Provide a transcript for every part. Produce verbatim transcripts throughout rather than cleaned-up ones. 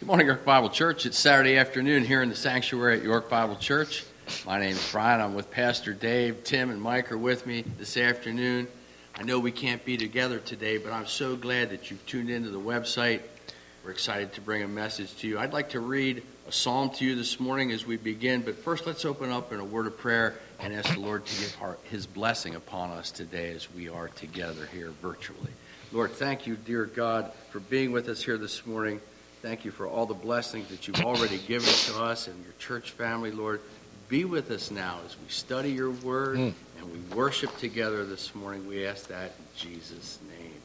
Good morning, York Bible Church. It's Saturday afternoon here in the sanctuary at York Bible Church. My name is Brian. I'm with Pastor Dave. Tim and Mike are with me this afternoon. I know we can't be together today, but I'm so glad that you've tuned into the website. We're excited to bring a message to you. I'd like to read a psalm to you this morning as we begin, but first let's open up in a word of prayer and ask the Lord to give our, His blessing upon us today as we are together here virtually. Lord, thank you, dear God, for being with us here this morning. Thank you for all the blessings that you've already given to us and your church family, Lord. Be with us now as we study your word mm. and we worship together this morning. We ask that in Jesus'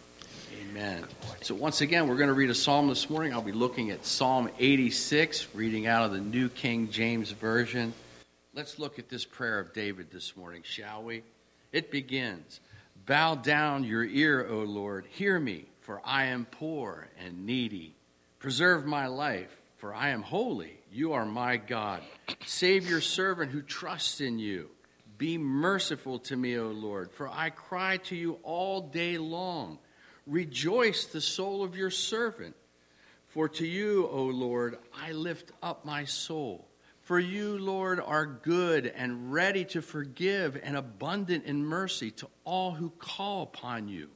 name. Amen. So once again, we're going to read a psalm this morning. I'll be looking at Psalm eighty-six, reading out of the New King James Version. Let's look at this prayer of David this morning, shall we? It begins, "Bow down your ear, O Lord, hear me, for I am poor and needy. Preserve my life, for I am holy. You are my God. Save your servant who trusts in you. Be merciful to me, O Lord, for I cry to you all day long. Rejoice the soul of your servant. For to you, O Lord, I lift up my soul. For you, Lord, are good and ready to forgive and abundant in mercy to all who call upon you.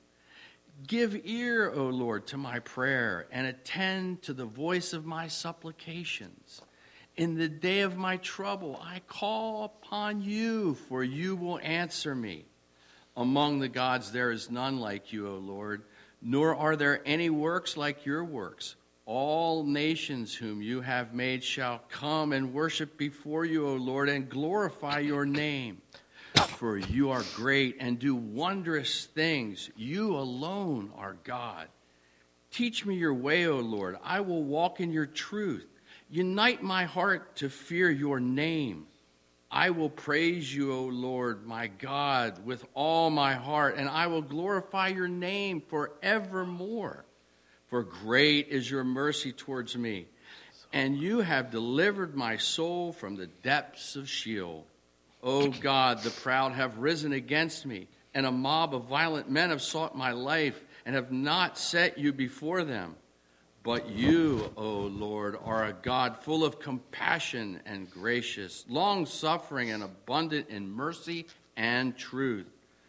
Give ear, O Lord, to my prayer, and attend to the voice of my supplications. In the day of my trouble, I call upon you, for you will answer me. Among the gods there is none like you, O Lord, nor are there any works like your works. All nations whom you have made shall come and worship before you, O Lord, and glorify your name. For you are great and do wondrous things. You alone are God. Teach me your way, O Lord. I will walk in your truth. Unite my heart to fear your name. I will praise you, O Lord, my God, with all my heart, and I will glorify your name forevermore. For great is your mercy towards me, and you have delivered my soul from the depths of Sheol. O God, the proud have risen against me, and a mob of violent men have sought my life and have not set you before them. But you, O Lord, are a God full of compassion and gracious, long-suffering and abundant in mercy and truth.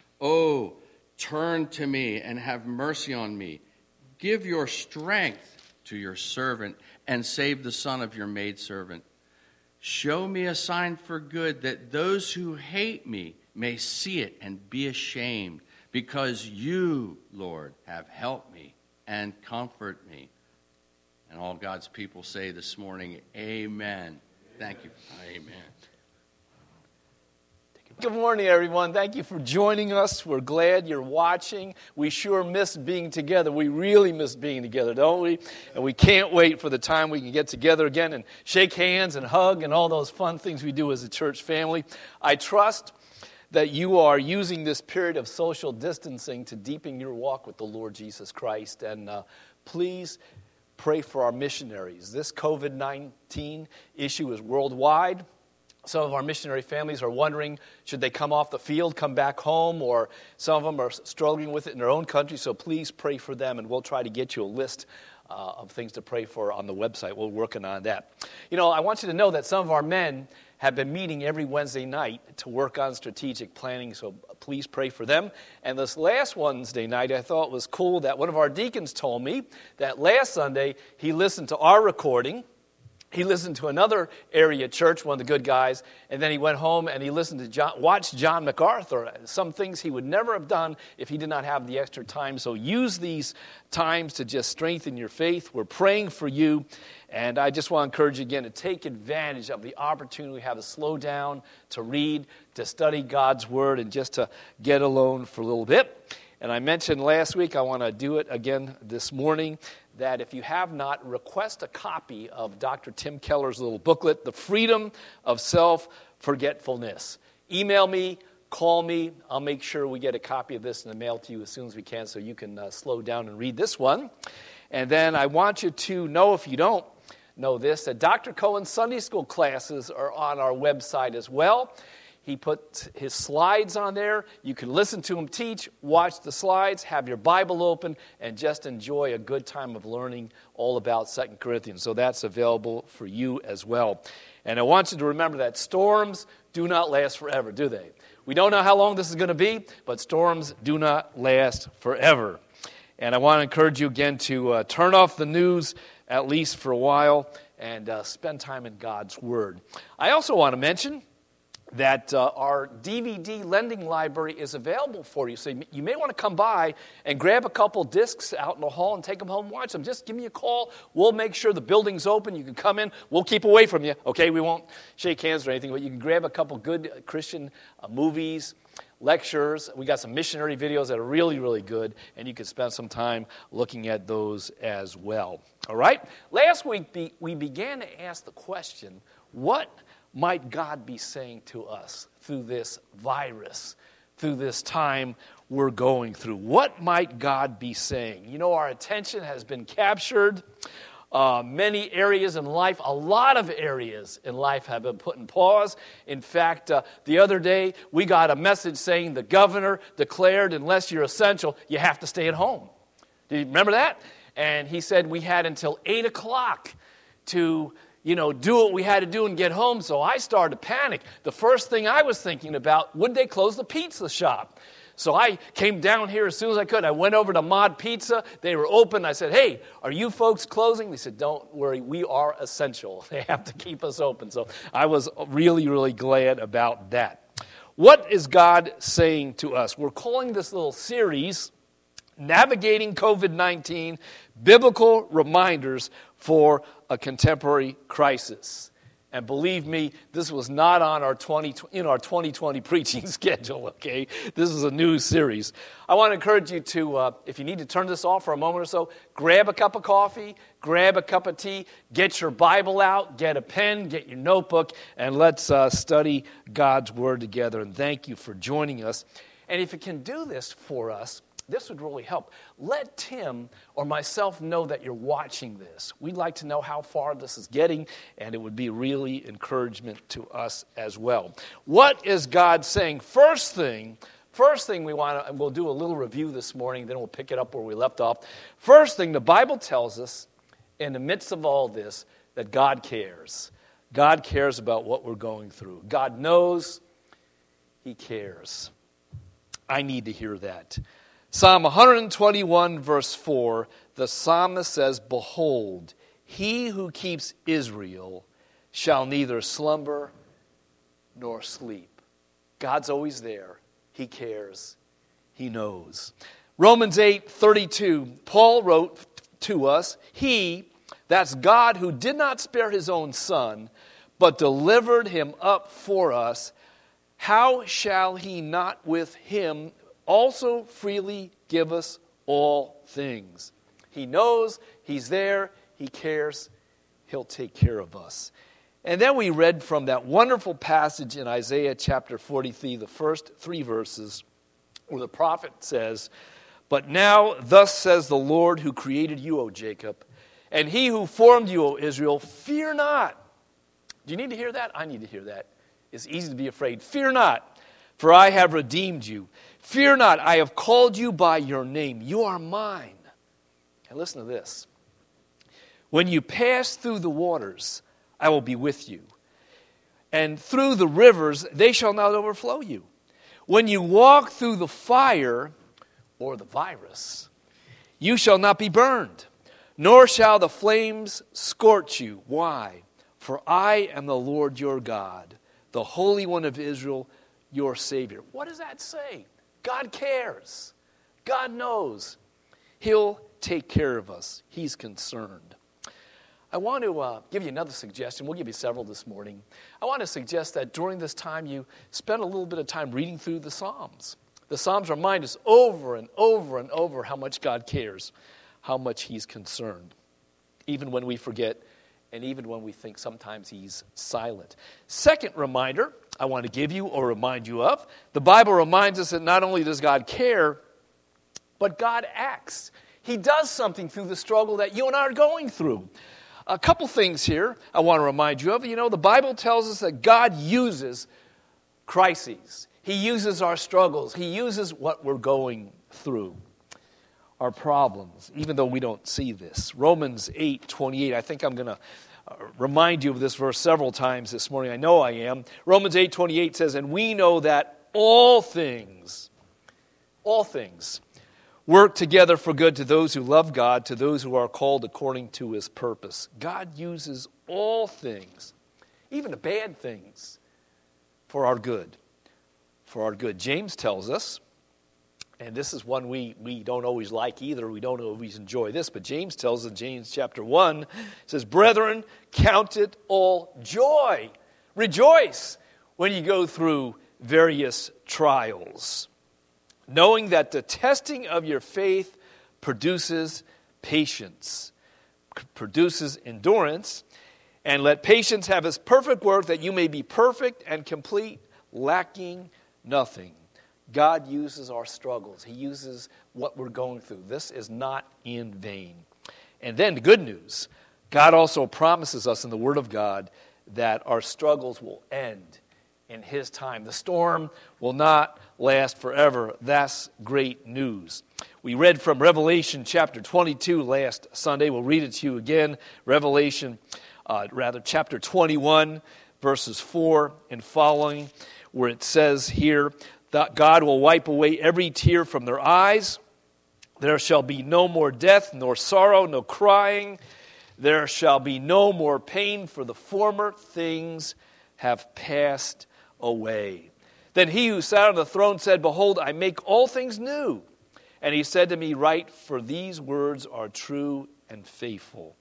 O, turn to me and have mercy on me. Give your strength to your servant and save the son of your maidservant. Show me a sign for good, that those who hate me may see it and be ashamed, because you, Lord, have helped me and comfort me." And all God's people say this morning, amen. Thank you. Amen. Good morning, everyone. Thank you for joining us. We're glad you're watching. We sure miss being together. We really miss being together, don't we? And we can't wait for the time we can get together again and shake hands and hug and all those fun things we do as a church family. I trust that you are using this period of social distancing to deepen your walk with the Lord Jesus Christ. And uh, please pray for our missionaries. This covid nineteen issue is worldwide. Some of our missionary families are wondering, should they come off the field, come back home, or some of them are struggling with it in their own country, so please pray for them, and we'll try to get you a list uh, of things to pray for on the website. We're working on that. You know, I want you to know that some of our men have been meeting every Wednesday night to work on strategic planning, so please pray for them. And this last Wednesday night, I thought it was cool that one of our deacons told me that last Sunday he listened to our recording. He listened to another area church, one of the good guys, and then he went home and he listened to John, watched John MacArthur, some things he would never have done if he did not have the extra time. So use these times to just strengthen your faith. We're praying for you, and I just want to encourage you again to take advantage of the opportunity we have to slow down, to read, to study God's Word, and just to get alone for a little bit. And I mentioned last week, I want to do it again this morning, that if you have not, request a copy of Doctor Tim Keller's little booklet, The Freedom of Self-Forgetfulness. Email me, call me. I'll make sure we get a copy of this in the mail to you as soon as we can so you can uh, slow down and read this one. And then I want you to know, if you don't know this, that Doctor Cohen's Sunday school classes are on our website as well. He put his slides on there. You can listen to him teach, watch the slides, have your Bible open, and just enjoy a good time of learning all about Second Corinthians. So that's available for you as well. And I want you to remember that storms do not last forever, do they? We don't know how long this is going to be, but storms do not last forever. And I want to encourage you again to uh, turn off the news, at least for a while, and uh, spend time in God's Word. I also want to mention that uh, our D V D lending library is available for you. So you may want to come by and grab a couple discs out in the hall and take them home and watch them. Just give me a call. We'll make sure the building's open. You can come in. We'll keep away from you. Okay, we won't shake hands or anything, but you can grab a couple good Christian uh, movies, lectures. We got some missionary videos that are really, really good, and you can spend some time looking at those as well. All right? Last week, be, we began to ask the question, what might God be saying to us through this virus, through this time we're going through? What might God be saying? You know, our attention has been captured. Uh, many areas in life, a lot of areas in life have been put in pause. In fact, uh, the other day, we got a message saying the governor declared, unless you're essential, you have to stay at home. Do you remember that? And he said we had until eight o'clock to you know, do what we had to do and get home. So I started to panic. The first thing I was thinking about, would they close the pizza shop? So I came down here as soon as I could. I went over to Mod Pizza. They were open. I said, hey, are you folks closing? They said, don't worry, we are essential. They have to keep us open. So I was really, really glad about that. What is God saying to us? We're calling this little series, Navigating COVID nineteen, Biblical Reminders for a Contemporary Crisis. And believe me, this was not on our twenty in our twenty twenty preaching schedule, okay? This is a new series. I want to encourage you to, uh, if you need to turn this off for a moment or so, grab a cup of coffee, grab a cup of tea, get your Bible out, get a pen, get your notebook, and let's uh, study God's Word together. And thank you for joining us. And if you can do this for us, this would really help. Let Tim or myself know that you're watching this. We'd like to know how far this is getting, and it would be really encouragement to us as well. What is God saying? First thing, first thing we want to, and we'll do a little review this morning, then we'll pick it up where we left off. First thing, the Bible tells us, in the midst of all this, that God cares. God cares about what we're going through. God knows, He cares. I need to hear that. Psalm one twenty-one, verse four, the psalmist says, behold, he who keeps Israel shall neither slumber nor sleep. God's always there. He cares. He knows. Romans eight thirty-two, Paul wrote to us, he, that's God who did not spare his own son, but delivered him up for us, how shall he not with him also freely give us all things? He knows, He's there, He cares, He'll take care of us. And then we read from that wonderful passage in Isaiah chapter forty-three, the first three verses, where the prophet says, but now thus says the Lord who created you, O Jacob, and He who formed you, O Israel, fear not. Do you need to hear that? I need to hear that. It's easy to be afraid. Fear not, for I have redeemed you. Fear not, I have called you by your name. You are mine. And listen to this. When you pass through the waters, I will be with you. And through the rivers, they shall not overflow you. When you walk through the fire, or the virus, you shall not be burned, nor shall the flames scorch you. Why? For I am the Lord your God, the Holy One of Israel, your Savior. What does that say? God cares. God knows. He'll take care of us. He's concerned. I want to uh, give you another suggestion. We'll give you several this morning. I want to suggest that during this time you spend a little bit of time reading through the Psalms. The Psalms remind us over and over and over how much God cares, how much He's concerned, even when we forget and even when we think sometimes He's silent. Second reminder I want to give you or remind you of, the Bible reminds us that not only does God care, but God acts. He does something through the struggle that you and I are going through. A couple things here I want to remind you of. You know, the Bible tells us that God uses crises. He uses our struggles. He uses what we're going through, our problems, even though we don't see this. Romans eight twenty-eight, I think I'm going to remind you of this verse several times this morning. I know I am. Romans eight twenty-eight says, and we know that all things, all things, work together for good to those who love God, to those who are called according to his purpose. God uses all things, even the bad things, for our good. For our good. James tells us, and this is one we, we don't always like either, we don't always enjoy this, but James tells us in James chapter one, says, brethren, count it all joy. Rejoice when you go through various trials, knowing that the testing of your faith produces patience, produces endurance, and let patience have its perfect work, that you may be perfect and complete, lacking nothing. God uses our struggles. He uses what we're going through. This is not in vain. And then the good news, God also promises us in the Word of God that our struggles will end in his time. The storm will not last forever. That's great news. We read from Revelation chapter twenty-two last Sunday. We'll read it to you again. Revelation, uh, rather, chapter twenty-one, verses four and following, where it says here, that God will wipe away every tear from their eyes. There shall be no more death, nor sorrow, no crying. There shall be no more pain, for the former things have passed away. Then he who sat on the throne said, behold, I make all things new. And he said to me, write, for these words are true and faithful.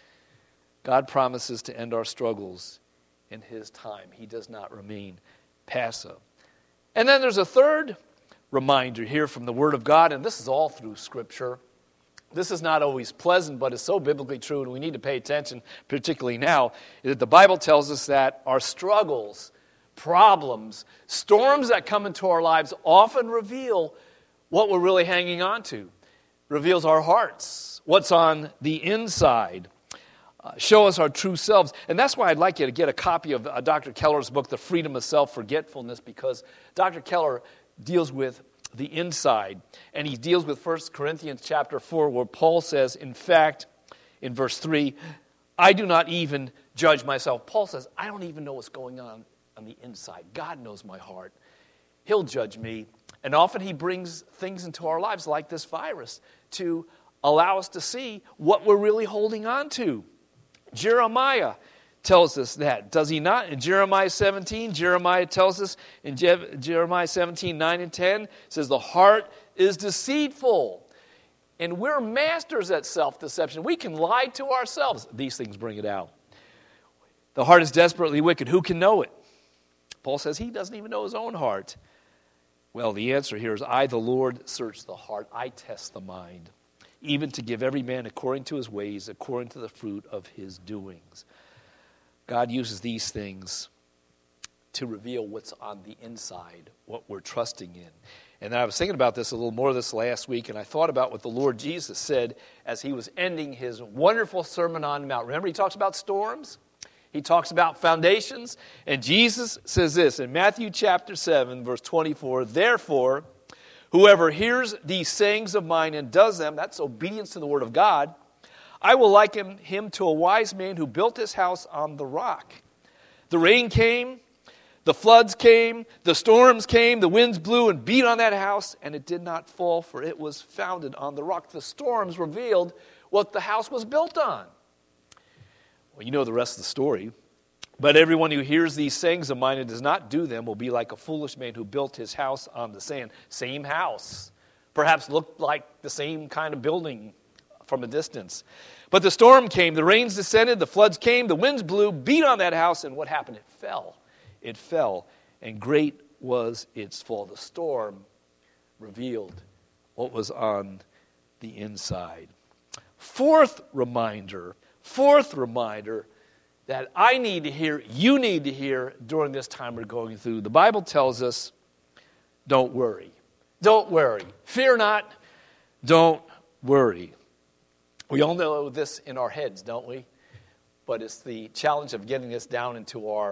God promises to end our struggles in his time. He does not remain passive. And then there's a third reminder here from the Word of God, and this is all through Scripture. This is not always pleasant, but it's so biblically true, and we need to pay attention, particularly now, that the Bible tells us that our struggles, problems, storms that come into our lives often reveal what we're really hanging on to, reveals our hearts, what's on the inside. Uh, show us our true selves. And that's why I'd like you to get a copy of uh, Doctor Keller's book, The Freedom of Self-Forgetfulness, because Doctor Keller deals with the inside. And he deals with First Corinthians chapter four, where Paul says, in fact, in verse three, I do not even judge myself. Paul says, I don't even know what's going on on the inside. God knows my heart. He'll judge me. And often he brings things into our lives like this virus to allow us to see what we're really holding on to. Jeremiah tells us that, does he not? In Jeremiah seventeen, Jeremiah tells us in Je- Jeremiah seventeen, nine and ten, says the heart is deceitful. And we're masters at self-deception. We can lie to ourselves. These things bring it out. The heart is desperately wicked. Who can know it? Paul says he doesn't even know his own heart. Well, the answer here is, I, the Lord, search the heart. I test the mind, even to give every man according to his ways, according to the fruit of his doings. God uses these things to reveal what's on the inside, what we're trusting in. And then I was thinking about this a little more this last week, and I thought about what the Lord Jesus said as he was ending his wonderful Sermon on the Mount. Remember, he talks about storms. He talks about foundations. And Jesus says this in Matthew chapter seven, verse twenty-four, therefore, whoever hears these sayings of mine and does them, that's obedience to the word of God, I will liken him to a wise man who built his house on the rock. The rain came, the floods came, the storms came, the winds blew and beat on that house, and it did not fall, for it was founded on the rock. The storms revealed what the house was built on. Well, you know the rest of the story. But everyone who hears these sayings of mine and does not do them will be like a foolish man who built his house on the sand. Same house. Perhaps looked like the same kind of building from a distance. But the storm came, the rains descended, the floods came, the winds blew, beat on that house, and what happened? It fell. It fell, and great was its fall. The storm revealed what was on the inside. Fourth reminder, fourth reminder that I need to hear, you need to hear during this time we're going through. The Bible tells us, don't worry. Don't worry. Fear not. Don't worry. We all know this in our heads, don't we? But it's the challenge of getting this down into our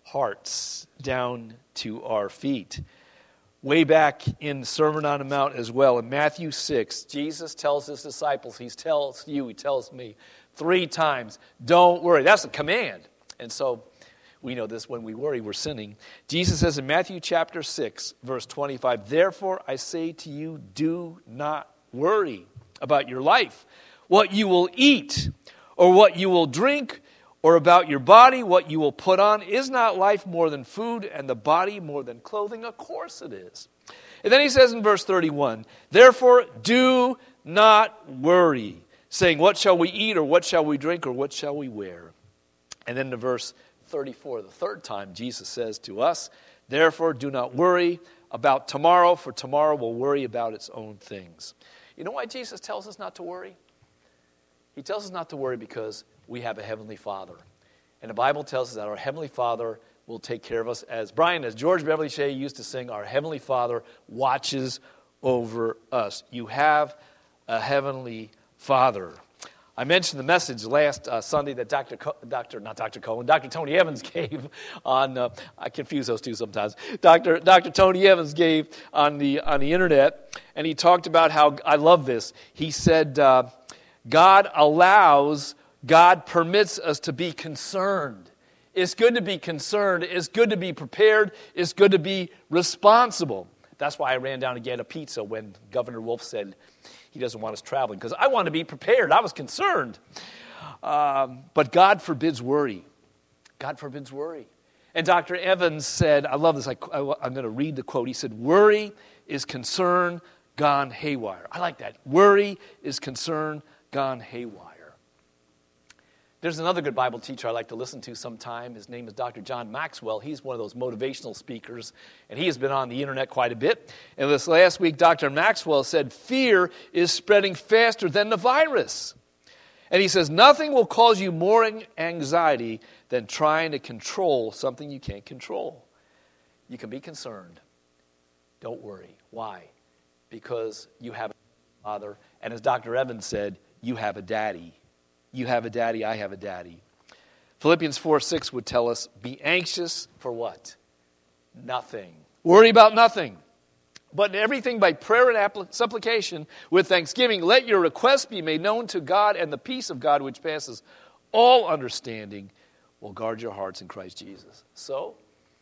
hearts down to our feet. Way back in Sermon on the Mount as well, in Matthew six, Jesus tells his disciples, he tells you, he tells me, three times, don't worry. That's a command. And so we know this, when we worry, we're sinning. Jesus says in Matthew chapter six, verse twenty-five, therefore I say to you, do not worry about your life, what you will eat, or what you will drink, or about your body, what you will put on. Is not life more than food, and the body more than clothing? Of course it is. And then he says in verse thirty-one, therefore do not worry, saying, what shall we eat, or what shall we drink, or what shall we wear? And then to verse thirty-four, the third time, Jesus says to us, therefore do not worry about tomorrow, for tomorrow will worry about its own things. You know why Jesus tells us not to worry? He tells us not to worry because we have a Heavenly Father. And the Bible tells us that our Heavenly Father will take care of us. As Brian, as George Beverly Shea used to sing, our Heavenly Father watches over us. You have a Heavenly Father. I mentioned the message last uh, Sunday that Doctor Co- Doctor not Doctor Cohen, Doctor Tony Evans gave on. Uh, I confuse those two sometimes. Doctor Doctor Tony Evans gave on the on the internet, and he talked about how, I love this. He said, uh, God allows, God permits us to be concerned. It's good to be concerned. It's good to be prepared. It's good to be responsible. That's why I ran down to get a pizza when Governor Wolf said he doesn't want us traveling, because I want to be prepared. I was concerned. Um, but God forbids worry. God forbids worry. And Doctor Evans said, I love this. I, I, I'm going to read the quote. He said, worry is concern gone haywire. I like that. Worry is concern gone haywire. There's another good Bible teacher I like to listen to sometime. His name is Doctor John Maxwell. He's one of those motivational speakers, and he has been on the internet quite a bit. And this last week, Doctor Maxwell said, fear is spreading faster than the virus. And he says, nothing will cause you more anxiety than trying to control something you can't control. You can be concerned. Don't worry. Why? Because you have a father, and as Doctor Evans said, you have a daddy. You have a daddy, I have a daddy. Philippians four six would tell us, be anxious for what? Nothing. Worry about nothing. But in everything by prayer and appli- supplication with thanksgiving, let your requests be made known to God, and the peace of God which passes all understanding will guard your hearts in Christ Jesus. So,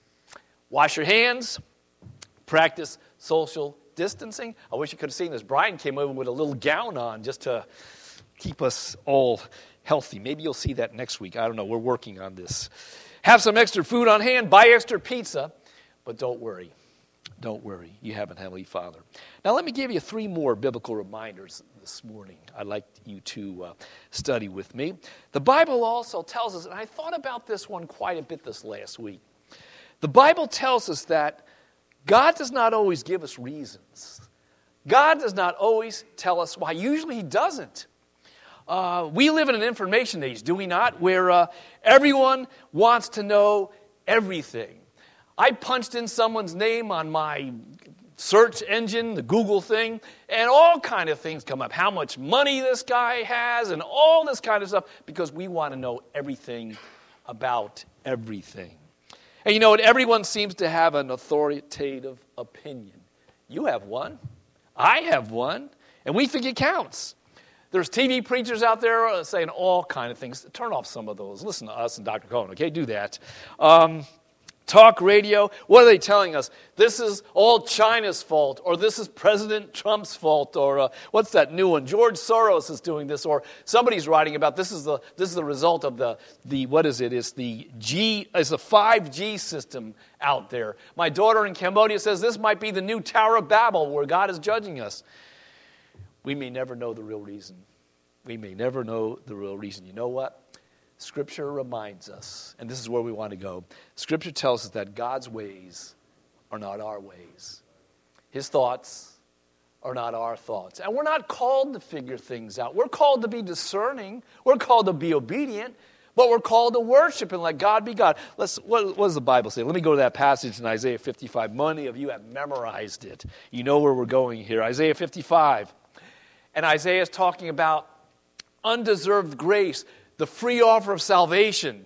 wash your hands, practice social distancing. I wish you could have seen this. Brian came over with a little gown on just to keep us all healthy. Maybe you'll see that next week. I don't know. We're working on this. Have some extra food on hand. Buy extra pizza. But don't worry. Don't worry. You have a Heavenly Father. Now let me give you three more biblical reminders this morning I'd like you to uh, study with me. The Bible also tells us, and I thought about this one quite a bit this last week. The Bible tells us that God does not always give us reasons. God does not always tell us why. Usually He doesn't. Uh, we live in an information age, do we not, where uh, everyone wants to know everything. I punched in someone's name on my search engine, the Google thing, and all kind of things come up. How much money this guy has and all this kind of stuff, because we want to know everything about everything. And you know what? Everyone seems to have an authoritative opinion. You have one. I have one. And we think it counts. There's T V preachers out there saying all kind of things. Turn off some of those. Listen to us and Doctor Cohen, okay? Do that. Um, talk radio. What are they telling us? This is all China's fault, or this is President Trump's fault, or uh, what's that new one? George Soros is doing this, or somebody's writing about this is the this is the result of the the what is it? It's the G. It's the five G system out there. My daughter in Cambodia says this might be the new Tower of Babel, where God is judging us. We may never know the real reason. We may never know the real reason. You know what? Scripture reminds us, and this is where we want to go. Scripture tells us that God's ways are not our ways. His thoughts are not our thoughts. And we're not called to figure things out. We're called to be discerning. We're called to be obedient. But we're called to worship and let God be God. Let's. What, what does the Bible say? Let me go to that passage in Isaiah fifty-five. Many of you have memorized it. You know where we're going here. Isaiah fifty-five. And Isaiah is talking about undeserved grace, the free offer of salvation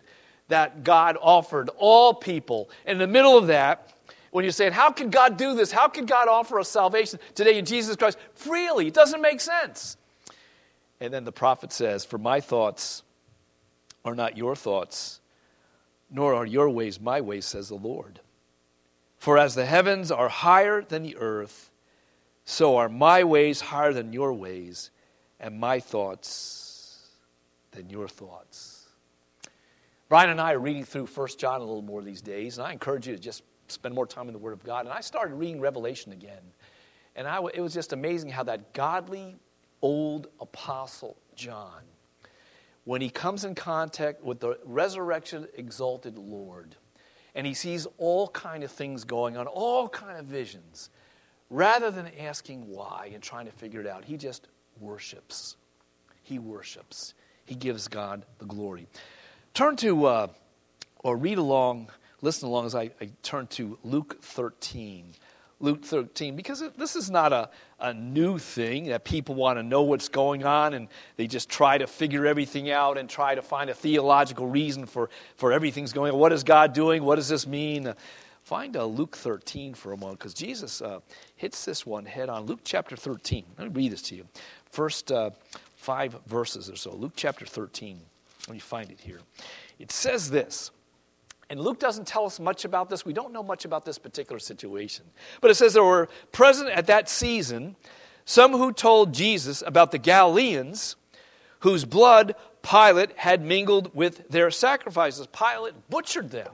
that God offered all people. In the middle of that, when you're saying, how can God do this? How can God offer us salvation today in Jesus Christ? Freely. It doesn't make sense. And then the prophet says, for my thoughts are not your thoughts, nor are your ways my ways, says the Lord. For as the heavens are higher than the earth, so are my ways higher than your ways, and my thoughts than your thoughts. Brian and I are reading through First John a little more these days, and I encourage you to just spend more time in the Word of God. And I started reading Revelation again, and I, it was just amazing how that godly old apostle John, when he comes in contact with the resurrection exalted Lord, and he sees all kind of things going on, all kind of visions, rather than asking why and trying to figure it out, he just worships. He worships. He gives God the glory. Turn to, uh, or read along, listen along as I, I turn to Luke thirteen. Luke thirteen, because this is not a, a new thing that people want to know what's going on and they just try to figure everything out and try to find a theological reason for, for everything's going on. What is God doing? What does this mean? Uh, find uh, Luke thirteen for a moment, because Jesus uh, hits this one head on. Luke chapter thirteen. Let me read this to you. First uh, five verses or so. Luke chapter thirteen. Let me find it here. It says this. And Luke doesn't tell us much about this. We don't know much about this particular situation. But it says there were present at that season some who told Jesus about the Galileans whose blood Pilate had mingled with their sacrifices. Pilate butchered them.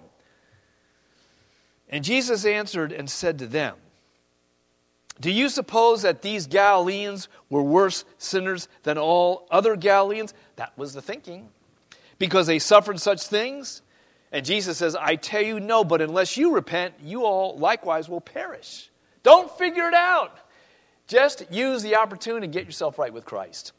And Jesus answered and said to them, do you suppose that these Galileans were worse sinners than all other Galileans? That was the thinking. Because they suffered such things? And Jesus says, I tell you no, but unless you repent, you all likewise will perish. Don't figure it out. Just use the opportunity to get yourself right with Christ.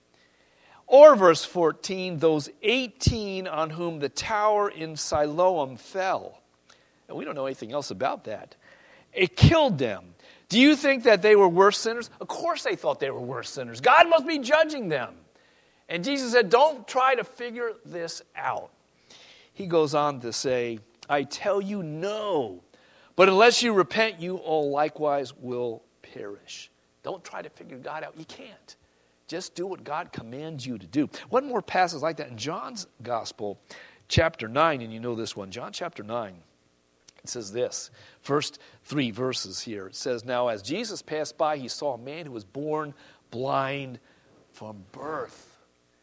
Or verse fourteen, those eighteen on whom the tower in Siloam fell. And we don't know anything else about that. It killed them. Do you think that they were worse sinners? Of course they thought they were worse sinners. God must be judging them. And Jesus said, don't try to figure this out. He goes on to say, I tell you no, but unless you repent, you all likewise will perish. Don't try to figure God out. You can't. Just do what God commands you to do. One more passage like that in John's Gospel, chapter nine, and you know this one. John chapter nine, it says this, first three verses here. It says, now as Jesus passed by, he saw a man who was born blind from birth.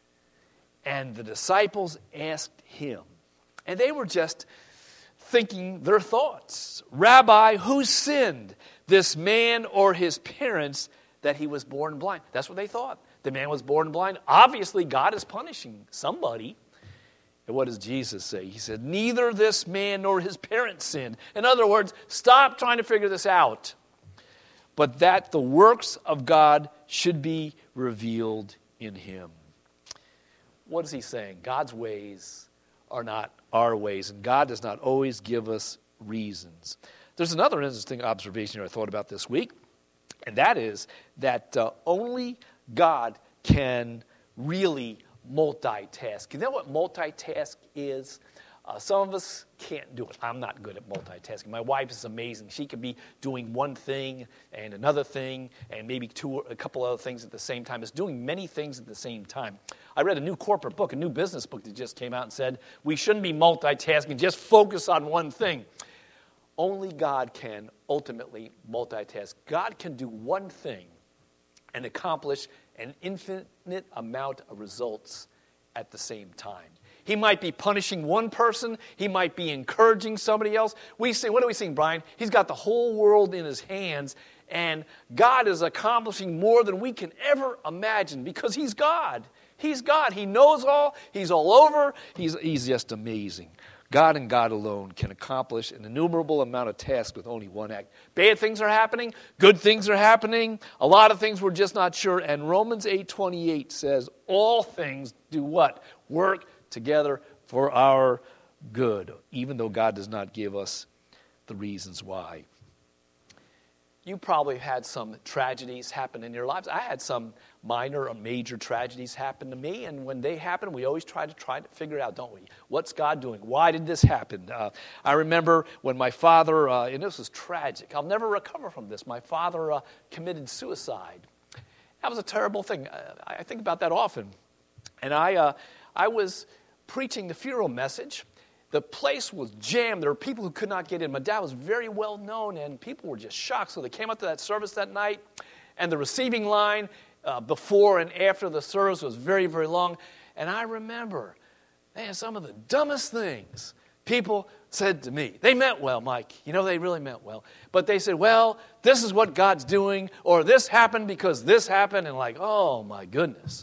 And the disciples asked him, and they were just thinking their thoughts. Rabbi, who sinned, this man or his parents, that he was born blind? That's what they thought. The man was born blind. Obviously, God is punishing somebody. And what does Jesus say? He said, neither this man nor his parents sinned. In other words, stop trying to figure this out. But that the works of God should be revealed in him. What is he saying? God's ways are not our ways, and God does not always give us reasons. There's another interesting observation here I thought about this week, and that is that uh, only God can really multitask. You know what multitask is? Uh, some of us can't do it. I'm not good at multitasking. My wife is amazing. She can be doing one thing and another thing and maybe two, a couple other things at the same time. It's doing many things at the same time. I read a new corporate book, a new business book that just came out and said we shouldn't be multitasking, just focus on one thing. Only God can ultimately multitask. God can do one thing and accomplish an infinite amount of results at the same time. He might be punishing one person. He might be encouraging somebody else. We sing, what are we sing, Brian? He's got the whole world in his hands, and God is accomplishing more than we can ever imagine because he's God. He's God. He knows all. He's all over. He's, he's just amazing. God and God alone can accomplish an innumerable amount of tasks with only one act. Bad things are happening. Good things are happening. A lot of things we're just not sure. And Romans eight twenty-eight says, all things do what? Work together for our good, even though God does not give us the reasons why. you probably had some tragedies happen in your lives. I had some minor or major tragedies happen to me, and when they happen, we always try to try to figure it out, don't we? What's God doing? Why did this happen? Uh, I remember when my father, uh, and this was tragic. I'll never recover from this. My father uh, committed suicide. That was a terrible thing. I, I think about that often. And I, uh, I was preaching the funeral message. The place was jammed. There were people who could not get in. My dad was very well known, and people were just shocked. So they came up to that service that night, and the receiving line uh, before and after the service was very, very long. And I remember, man, some of the dumbest things people said to me. They meant well, Mike. You know, they really meant well. But they said, well, this is what God's doing, or this happened because this happened. And like, oh, my goodness.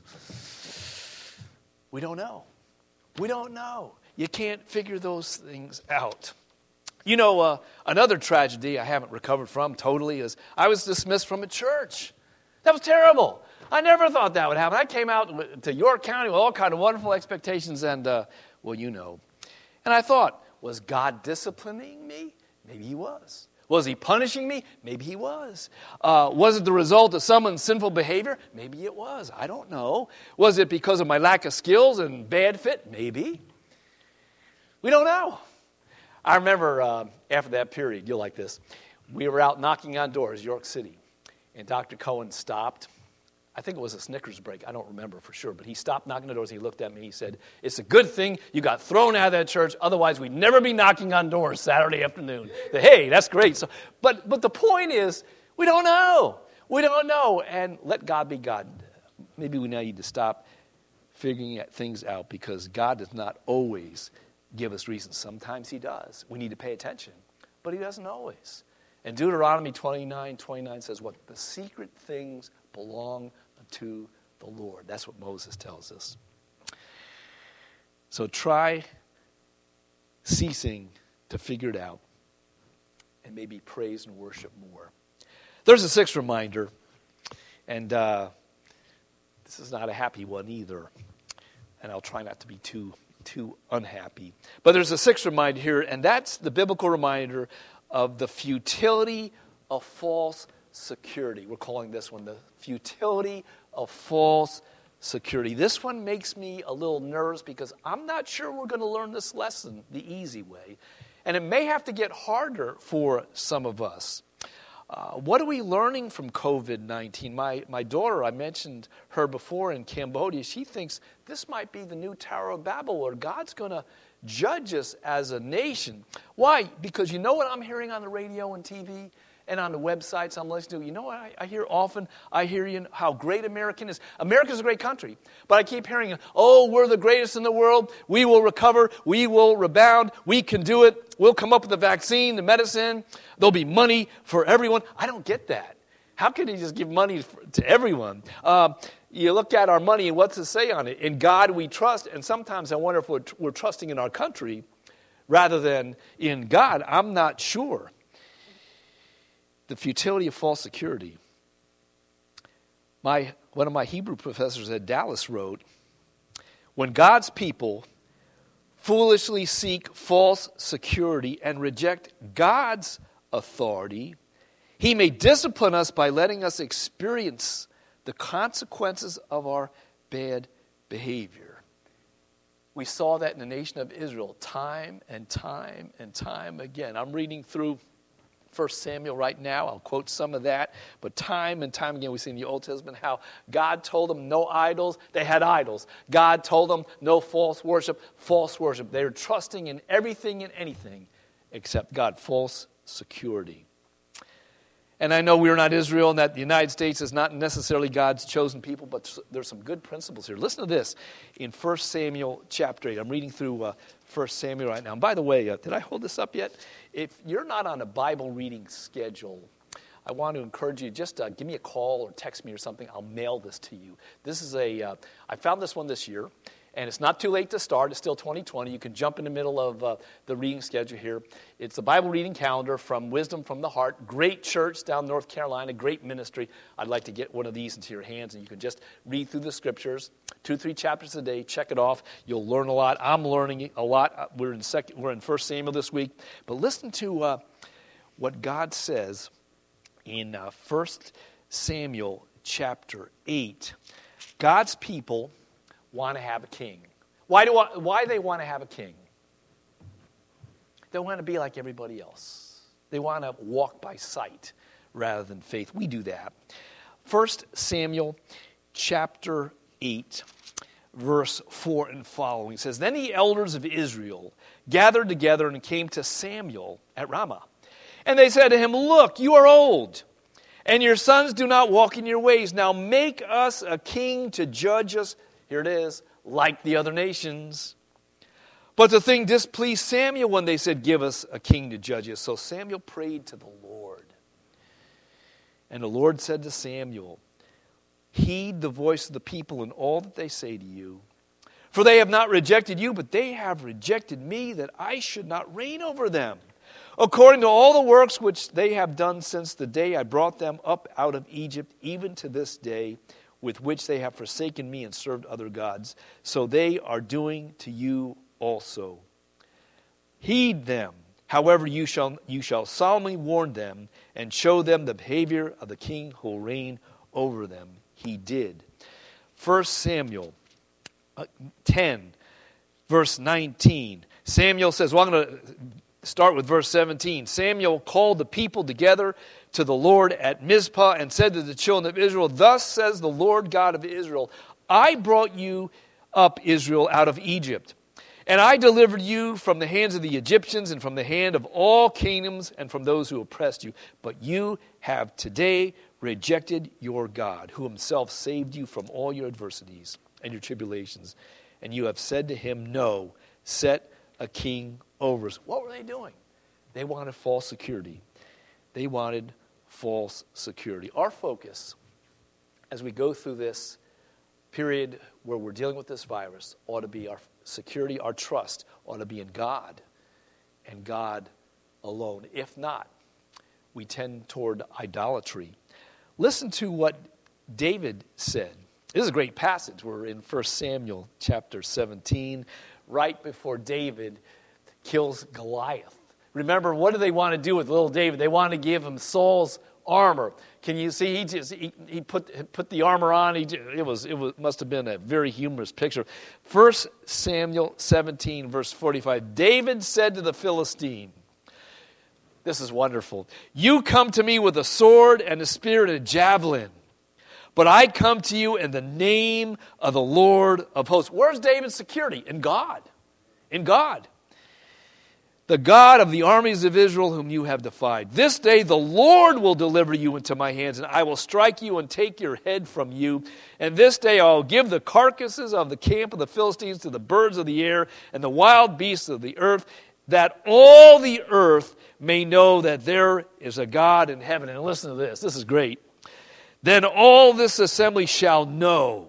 We don't know. We don't know. You can't figure those things out. You know, uh, another tragedy I haven't recovered from totally is I was dismissed from a church. That was terrible. I never thought that would happen. I came out to York County with all kinds of wonderful expectations and, uh, well, you know. And I thought, was God disciplining me? Maybe he was. Was he punishing me? Maybe he was. Uh, was it the result of someone's sinful behavior? Maybe it was. I don't know. Was it because of my lack of skills and bad fit? Maybe. We don't know. I remember uh, after that period, you'll like this, we were out knocking on doors, York City, and Doctor Cohen stopped. I think it was a Snickers break. I don't remember for sure, but he stopped knocking on doors. He looked at me. He said, it's a good thing you got thrown out of that church. Otherwise, we'd never be knocking on doors Saturday afternoon. Hey, that's great. So, but, but the point is, we don't know. We don't know. And let God be God. Maybe we now need to stop figuring things out because God does not always give us reasons. Sometimes he does. We need to pay attention. But he doesn't always. And Deuteronomy twenty-nine twenty-nine says what? The secret things belong to the Lord. That's what Moses tells us. So try ceasing to figure it out and maybe praise and worship more. There's a sixth reminder, and uh, this is not a happy one either, and I'll try not to be too too unhappy. But there's a sixth reminder here, and that's the biblical reminder of the futility of false security. We're calling this one the futility of false security. This one makes me a little nervous because I'm not sure we're going to learn this lesson the easy way. And it may have to get harder for some of us. Uh, what are we learning from covid nineteen? My my daughter, I mentioned her before in Cambodia, she thinks this might be the new Tower of Babel where God's going to judge us as a nation. Why? Because you know what I'm hearing on the radio and T V and on the websites I'm listening to? You know what I, I hear often? I hear you know, how great America is. America's a great country. But I keep hearing, oh, we're the greatest in the world. We will recover. We will rebound. We can do it. We'll come up with the vaccine, the medicine. There'll be money for everyone. I don't get that. How can he just give money to everyone? Uh, you look at our money and what's it say on it? In God we trust. And sometimes I wonder if we're, we're trusting in our country rather than in God. I'm not sure. The futility of false security. My one of my Hebrew professors at Dallas wrote, when God's people foolishly seek false security and reject God's authority, he may discipline us by letting us experience the consequences of our bad behavior. We saw that in the nation of Israel time and time and time again. I'm reading through First Samuel right now. I'll quote some of that. But time and time again, we see in the Old Testament how God told them no idols. They had idols. God told them no false worship. False worship. They were trusting in everything and anything except God. False security. And I know we're not Israel and that the United States is not necessarily God's chosen people, but there's some good principles here. Listen to this in First Samuel chapter eight. I'm reading through uh, First Samuel right now. And by the way, uh, did I hold this up yet? If you're not on a Bible reading schedule, I want to encourage you, just uh, give me a call or text me or something. I'll mail this to you. This is a, uh, I found this one this year. And it's not too late to start. It's still twenty twenty. You can jump in the middle of uh, the reading schedule here. It's the Bible reading calendar from Wisdom from the Heart. Great church down in North Carolina. Great ministry. I'd like to get one of these into your hands, and you can just read through the scriptures, two, three chapters a day. Check it off. You'll learn a lot. I'm learning a lot. We're in second. We're in First Samuel this week. But listen to uh, what God says in uh, First Samuel chapter eight. God's people want to have a king. Why do I, why they want to have a king? They want to be like everybody else. They want to walk by sight rather than faith. We do that. First Samuel chapter eight, verse four and following says, Then the elders of Israel gathered together and came to Samuel at Ramah. And they said to him, Look, you are old, and your sons do not walk in your ways. Now make us a king to judge us, here it is, like the other nations. But the thing displeased Samuel when they said, Give us a king to judge us. So Samuel prayed to the Lord. And the Lord said to Samuel, Heed the voice of the people in all that they say to you. For they have not rejected you, but they have rejected me, that I should not reign over them, according to all the works which they have done since the day I brought them up out of Egypt, even to this day, with which they have forsaken me and served other gods. So they are doing to you also. Heed them. However, you shall, you shall solemnly warn them and show them the behavior of the king who will reign over them. He did. First Samuel ten, verse nineteen. Samuel says, well, I'm going to start with verse seventeen. Samuel called the people together to the Lord at Mizpah and said to the children of Israel, Thus says the Lord God of Israel, I brought you up, Israel, out of Egypt. And I delivered you from the hands of the Egyptians and from the hand of all kingdoms and from those who oppressed you. But you have today rejected your God, who himself saved you from all your adversities and your tribulations. And you have said to him, No, set a king over us. What were they doing? They wanted false security. They wanted false security. Our focus, as we go through this period where we're dealing with this virus, ought to be our security, our trust ought to be in God and God alone. If not, we tend toward idolatry. Listen to what David said. This is a great passage. We're in First Samuel chapter seventeen, right before David kills Goliath. Remember, what do they want to do with little David? They want to give him Saul's armor. Can you see? He just he, he put put the armor on. He it was it was must have been a very humorous picture. First Samuel seventeen, verse forty-five. David said to the Philistine, this is wonderful. You come to me with a sword and a spear and a javelin, but I come to you in the name of the Lord of hosts. Where's David's security? In God. In God. The God of the armies of Israel whom you have defied. This day the Lord will deliver you into my hands, and I will strike you and take your head from you. And this day I will give the carcasses of the camp of the Philistines to the birds of the air and the wild beasts of the earth, that all the earth may know that there is a God in heaven. And listen to this. This is great. Then all this assembly shall know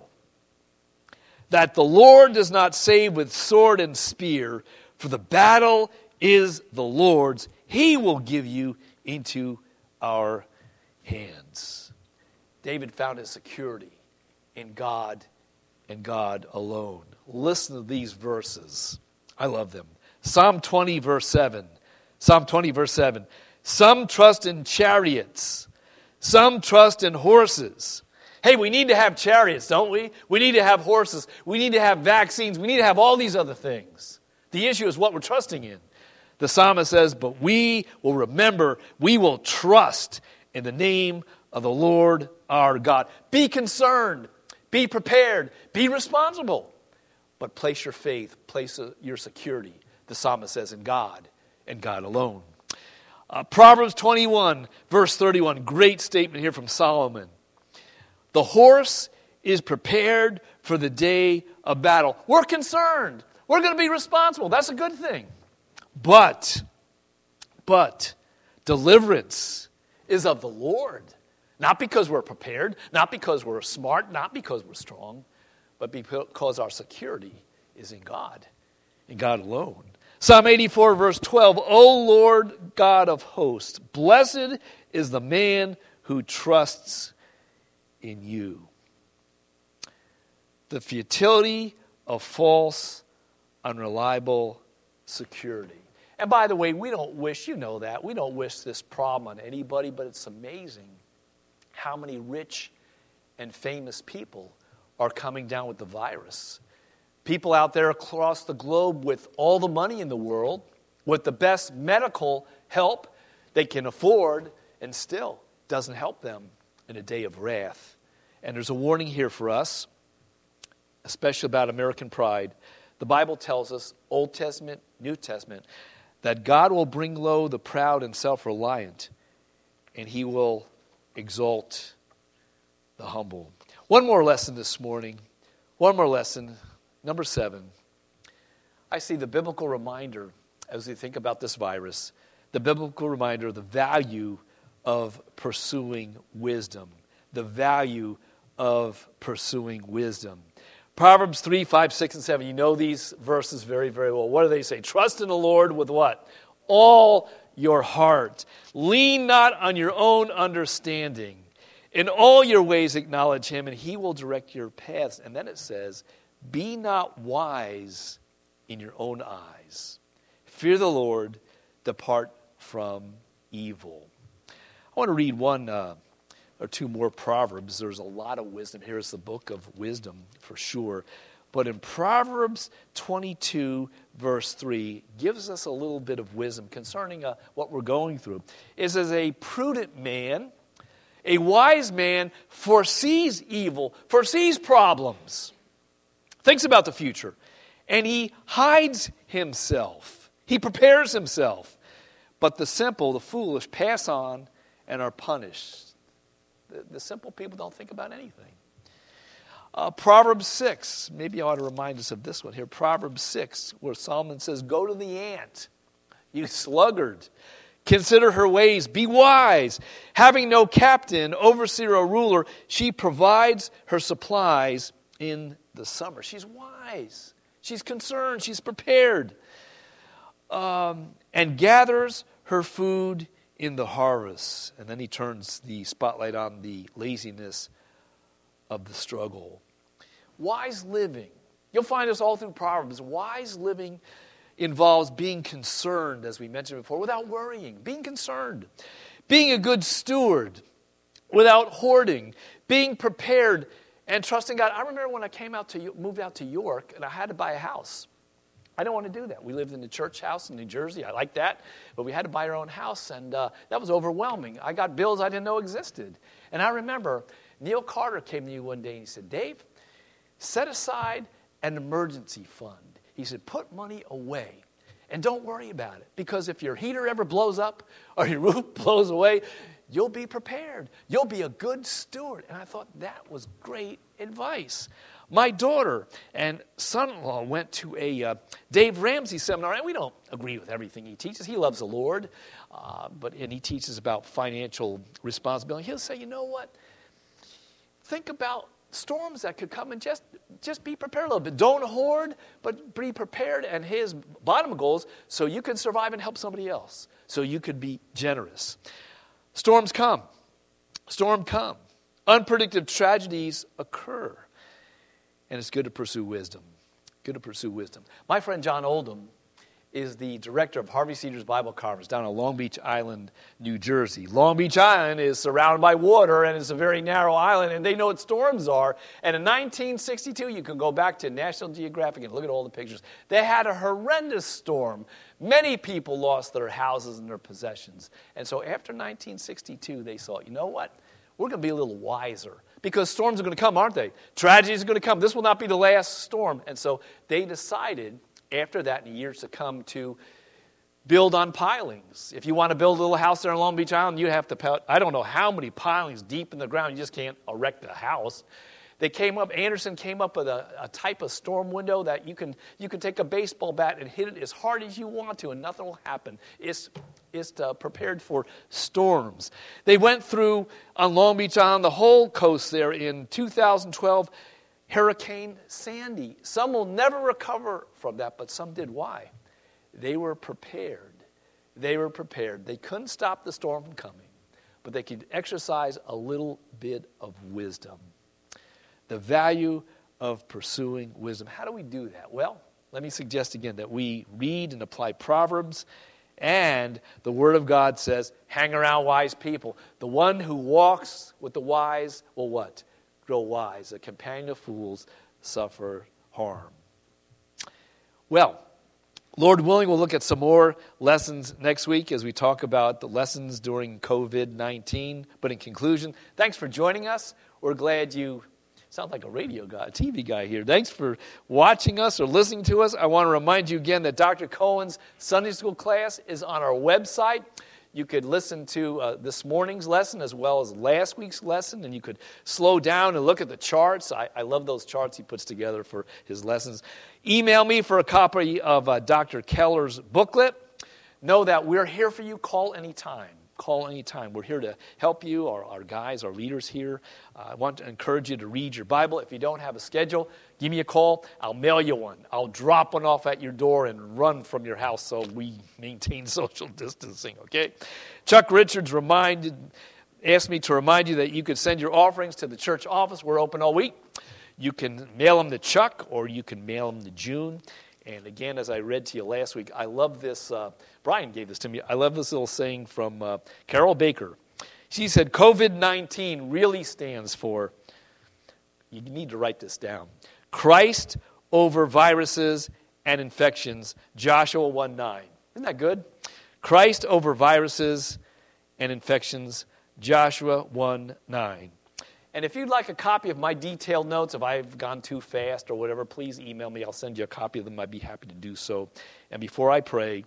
that the Lord does not save with sword and spear, for the battle is the Lord's. He will give you into our hands. David found his security in God and God alone. Listen to these verses. I love them. Psalm twenty, verse seven. Psalm twenty, verse seven. Some trust in chariots. Some trust in horses. Hey, we need to have chariots, don't we? We need to have horses. We need to have vaccines. We need to have all these other things. The issue is what we're trusting in. The psalmist says, but we will remember, we will trust in the name of the Lord our God. Be concerned, be prepared, be responsible, but place your faith, place your security, the psalmist says, in God and God alone. Uh, Proverbs twenty-one, verse thirty-one, great statement here from Solomon. The horse is prepared for the day of battle. We're concerned. We're going to be responsible. That's a good thing. But, but, deliverance is of the Lord. Not because we're prepared, not because we're smart, not because we're strong, but because our security is in God, in God alone. Psalm eighty-four, verse twelve, O Lord God of hosts, blessed is the man who trusts in you. The futility of false, unreliable security. And by the way, we don't wish, you know that, we don't wish this problem on anybody, but it's amazing how many rich and famous people are coming down with the virus. People out there across the globe with all the money in the world, with the best medical help they can afford, and still doesn't help them in a day of wrath. And there's a warning here for us, especially about American pride. The Bible tells us, Old Testament, New Testament, that God will bring low the proud and self-reliant, and he will exalt the humble. One more lesson this morning. One more lesson. Number seven. I see the biblical reminder as we think about this virus, the biblical reminder of the value of pursuing wisdom. The value of pursuing wisdom. Proverbs three, five, six, and seven. You know these verses very, very well. What do they say? Trust in the Lord with what? All your heart. Lean not on your own understanding. In all your ways acknowledge him, and he will direct your paths. And then it says, be not wise in your own eyes. Fear the Lord, depart from evil. I want to read one uh, or two more Proverbs. There's a lot of wisdom. Here's the book of wisdom for sure. But in Proverbs twenty-two, verse three, gives us a little bit of wisdom concerning uh, what we're going through. It says, a prudent man, a wise man foresees evil, foresees problems, thinks about the future, and he hides himself. He prepares himself. But the simple, the foolish, pass on and are punished. The, the simple people don't think about anything. Uh, Proverbs six, maybe I ought to remind us of this one here. Proverbs six, where Solomon says, go to the ant, you sluggard. Consider her ways, be wise. Having no captain, overseer, or ruler, she provides her supplies in the summer. She's wise. She's concerned. She's prepared. Um, and gathers her food in the harvest. And then he turns the spotlight on the laziness of the struggle. Wise living. You'll find this all through Proverbs. Wise living involves being concerned, as we mentioned before, without worrying. Being concerned. Being a good steward without hoarding. Being prepared and trusting God. I remember when I came out to moved out to York and I had to buy a house. I didn't want to do that. We lived in the church house in New Jersey. I liked that. But we had to buy our own house, and uh, that was overwhelming. I got bills I didn't know existed. And I remember Neil Carter came to me one day and he said, Dave, set aside an emergency fund. He said, put money away and don't worry about it. Because if your heater ever blows up or your roof blows away, you'll be prepared. You'll be a good steward. And I thought that was great advice. My daughter and son-in-law went to a uh, Dave Ramsey seminar, and we don't agree with everything he teaches. He loves the Lord, uh, but and he teaches about financial responsibility. He'll say, you know what? Think about storms that could come and just, just be prepared a little bit. Don't hoard, but be prepared. And his bottom goals, so you can survive and help somebody else, so you could be generous. Storms come. Storm come. Unpredictable tragedies occur. And it's good to pursue wisdom. Good to pursue wisdom. My friend John Oldham is the director of Harvey Cedars Bible Conference down on Long Beach Island, New Jersey. Long Beach Island is surrounded by water, and it's a very narrow island, and they know what storms are. And in nineteen sixty-two, you can go back to National Geographic and look at all the pictures. They had a horrendous storm. Many people lost their houses and their possessions. And so after nineteen sixty-two, they thought, you know what? We're going to be a little wiser. Because storms are going to come, aren't they? Tragedies are going to come. This will not be the last storm. And so they decided, after that, in years to come, to build on pilings. If you want to build a little house there on Long Beach Island, you have to, I don't know how many pilings deep in the ground. You just can't erect a house. They came up, Anderson came up with a, a type of storm window that you can you can take a baseball bat and hit it as hard as you want to, and nothing will happen. It's It's uh, prepared for storms. They went through on Long Beach Island, the whole coast there in two thousand twelve, Hurricane Sandy. Some will never recover from that, but some did. Why? They were prepared. They were prepared. They couldn't stop the storm from coming, but they could exercise a little bit of wisdom. The value of pursuing wisdom. How do we do that? Well, let me suggest again that we read and apply Proverbs, and the Word of God says, hang around wise people. The one who walks with the wise will what? Grow wise. A companion of fools suffer harm. Well, Lord willing, we'll look at some more lessons next week as we talk about the lessons during covid nineteen. But in conclusion, thanks for joining us. We're glad you sound like a radio guy, a T V guy here. Thanks for watching us or listening to us. I want to remind you again that Doctor Cohen's Sunday School class is on our website. You could listen to uh, this morning's lesson as well as last week's lesson, and you could slow down and look at the charts. I, I love those charts he puts together for his lessons. Email me for a copy of uh, Doctor Keller's booklet. Know that we're here for you. Call anytime. Call anytime. We're here to help you, our, our guys, our leaders here. Uh, I want to encourage you to read your Bible. If you don't have a schedule, give me a call. I'll mail you one. I'll drop one off at your door and run from your house so we maintain social distancing, okay? Chuck Richards reminded, asked me to remind you that you could send your offerings to the church office. We're open all week. You can mail them to Chuck or you can mail them to June. And again, as I read to you last week, I love this. Uh, Brian gave this to me. I love this little saying from uh, Carol Baker. She said, covid nineteen really stands for, you need to write this down, Christ over viruses and infections, Joshua one nine. Isn't that good? Christ over viruses and infections, Joshua one nine. And if you'd like a copy of my detailed notes, if I've gone too fast or whatever, please email me. I'll send you a copy of them. I'd be happy to do so. And before I pray,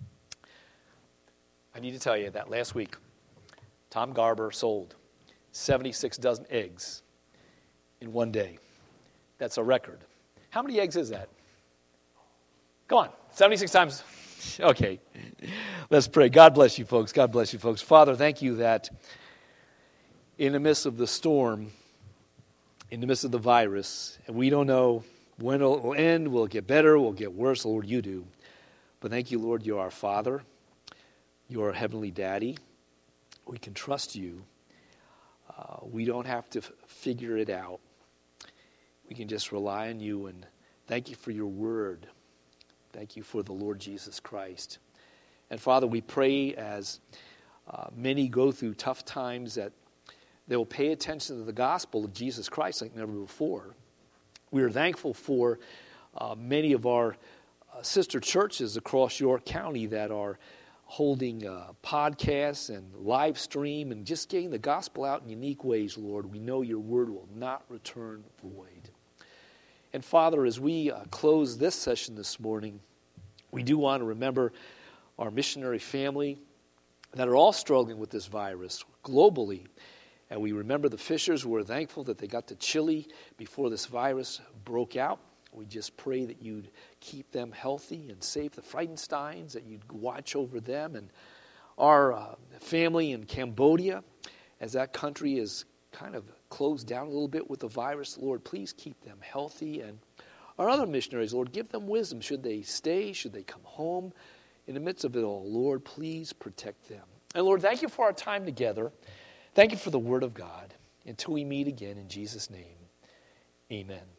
I need to tell you that last week, Tom Garber sold seventy-six dozen eggs in one day. That's a record. How many eggs is that? Go on, seventy-six times. Okay, let's pray. God bless you, folks. God bless you, folks. Father, thank you that in the midst of the storm, in the midst of the virus, and we don't know when it will end, will it get better, will it get worse, Lord, you do. But thank you, Lord, you're our Father. You're our Heavenly Daddy. We can trust you. Uh, we don't have to f- figure it out. We can just rely on you, and thank you for your word. Thank you for the Lord Jesus Christ. And Father, we pray as uh, many go through tough times that they will pay attention to the gospel of Jesus Christ like never before. We are thankful for uh, many of our uh, sister churches across York County that are holding uh, podcasts and live stream and just getting the gospel out in unique ways, Lord. We know your word will not return void. And Father, as we uh, close this session this morning, we do want to remember our missionary family that are all struggling with this virus globally. And we remember the Fishers. We're thankful that they got to Chile before this virus broke out. We just pray that you'd keep them healthy and safe. The Freudensteins, that you'd watch over them. And our uh, family in Cambodia, as that country is kind of closed down a little bit with the virus, Lord, please keep them healthy. And our other missionaries, Lord, give them wisdom. Should they stay? Should they come home? In the midst of it all, Lord, please protect them. And Lord, thank you for our time together. Thank you for the word of God. Until we meet again, in Jesus' name, amen.